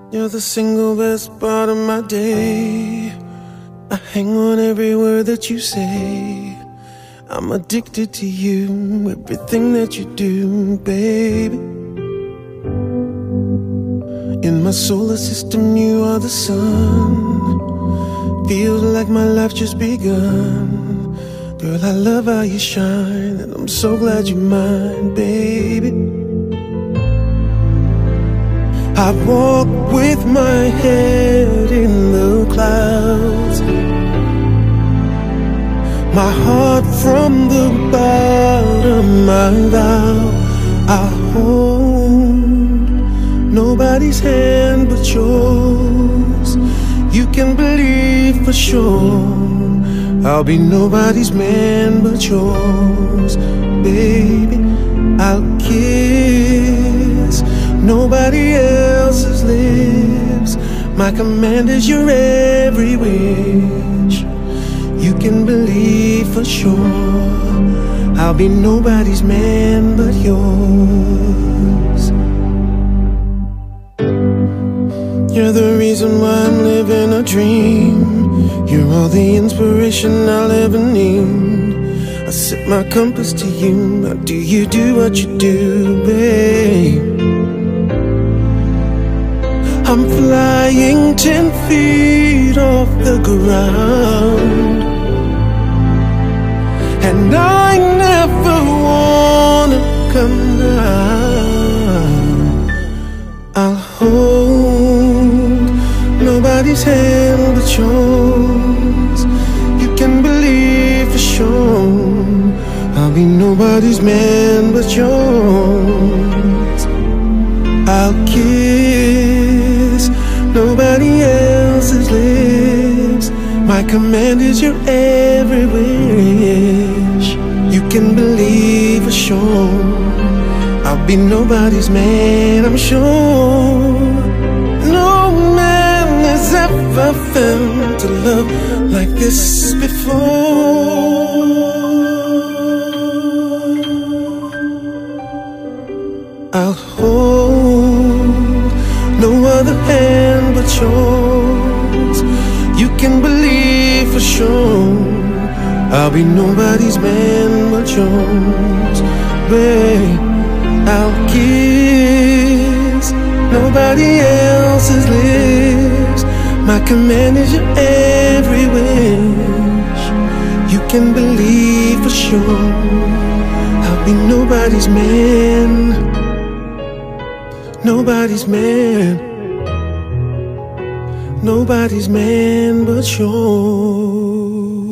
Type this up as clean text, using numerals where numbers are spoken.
You're the single best part of my day. I hang on every word that you say. I'm addicted to you, everything that you do, baby. In my solar system, you are the sun. Feels like my life just begun. Girl, I love how you shine, and I'm so glad you're mine, baby. I walk with my head in the clouds, my heart from the bottom, I vow I'll hold nobody's hand but yours. You can believe for sure I'll be nobody's man but yours, baby. I'll kiss nobody else's lips. My command is your every wish. You can believe for sure I'll be nobody's man but yours. You're the reason why I'm living a dream. You're all the inspiration I'll ever need. I set my compass to you. How do you do what you do, babe? I'm flying 10 feet off the ground, and I never wanna come down. I'll hold nobody's hand but yours. You can believe for sure I'll be nobody's man but yours. I'll kiss nobody else's lips. My command is your every wish. You can believe for sure I'll be nobody's man, I'm sure. No man has ever felt a love like this before. I'll hold no other hand but yours. You can believe for sure I'll be nobody's man but yours, babe. I'll kiss nobody else's lips. My command is your every wish. You can believe for sure I'll be nobody's man, nobody's man, nobody's man but yours.